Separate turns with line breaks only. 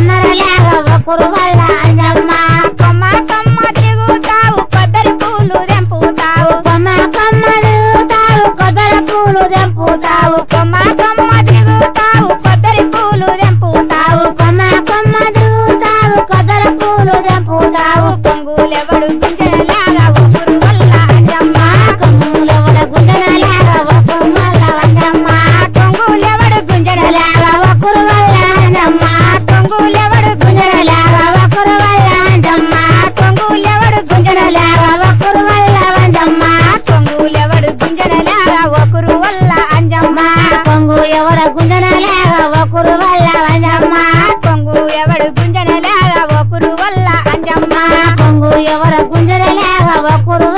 కొన్నరలాగా ఒకరు వల్ల అంజమ్మ కొమ్మ కొమ్మ దిగుతావు కొబ్బరి పూలు తెంపుతావు కొమ్మ కొమ్మ దిగుతావు కొబ్బరి పూలు తెంపుతావు కొమ్మ కొమ్మ దిగుతావు కొబ్బరి పూలు తెంపుతావు కొమ్మ కొమ్మ దిగుతావు కొబ్బరి పూలు తెంపుతావు కొంగులెవడు గుంజనలాగా ఒకరు వల్ల అంజమ్మ కొంగులెవడ గుంజనలాగా ఒకరు వల్ల అంజమ్మ కొంగులెవడు గుంజనలాగా ఒకరు వల్ల అంజమ్మ కొంగులెవడు గుంజనలాగా ఒకరు వల్ల అంజమ్మ కొంగులెవడు గుంజనలాగా ఒకరు వల్ల అంజమ్మ కొంగులెవడు గుంజనలాగా ఒకరు వల్ల అంజమ్మ కొంగు ఎవడ గుంజనలాగా ఒకరు వల్ల అంజమ్మ కొంగు ఎవడు గుంజనలాగా ఒకరు వల్ల అంజమ్మ కొంగు ఎవడ గుంజనలాగా ఒకరు